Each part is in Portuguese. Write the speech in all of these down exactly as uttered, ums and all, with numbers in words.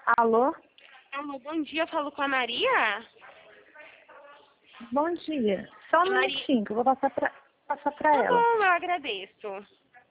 Alô? Alô, bom dia, eu falo com a Maria? Bom dia. Só um Maria... minutinho que eu vou passar pra, passar pra Tá ela. bom, eu agradeço.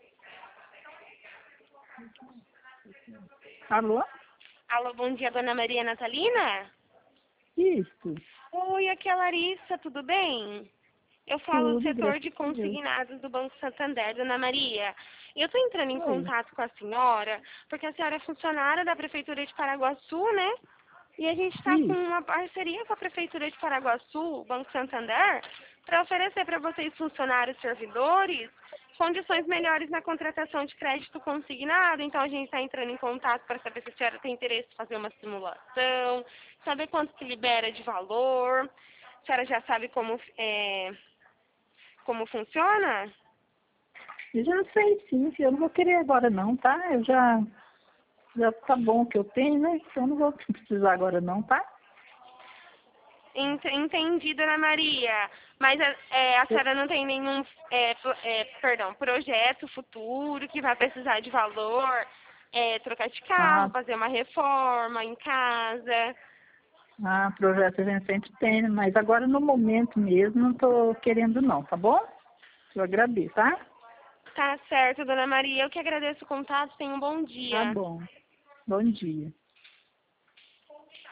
Alô? Alô, bom dia, dona Maria Natalina? Isso. Oi, aqui é a Larissa, tudo bem? Eu falo do Tudo, setor graças de a Deus. consignados do Banco Santander, dona Maria. Eu estou entrando em Oi. contato com a senhora, porque a senhora é funcionária da Prefeitura de Paraguaçu, né? E a gente está com Isso. uma parceria com a Prefeitura de Paraguaçu, o Banco Santander, para oferecer para vocês, funcionários servidores, condições melhores na contratação de crédito consignado. Então, a gente está entrando em contato para saber se a senhora tem interesse em fazer uma simulação, saber quanto que libera de valor. A senhora já sabe como, é, como funciona? Eu já sei sim, eu não vou querer agora não, tá? Eu já, já tá bom o que eu tenho, né? Então eu não vou precisar agora não, tá? Ent- Entendi, dona Maria. Mas é, a Eu- senhora não tem nenhum, é, pl- é, perdão, projeto futuro que vai precisar de valor, é, trocar de carro, Ah, fazer uma reforma em casa. ah, projeto a gente sempre tem, né? Mas agora no momento mesmo não tô querendo não, tá bom? Eu agradeço, tá? Tá certo, dona Maria. Eu que agradeço o contato. Tenha um bom Tá dia. bom. Bom dia.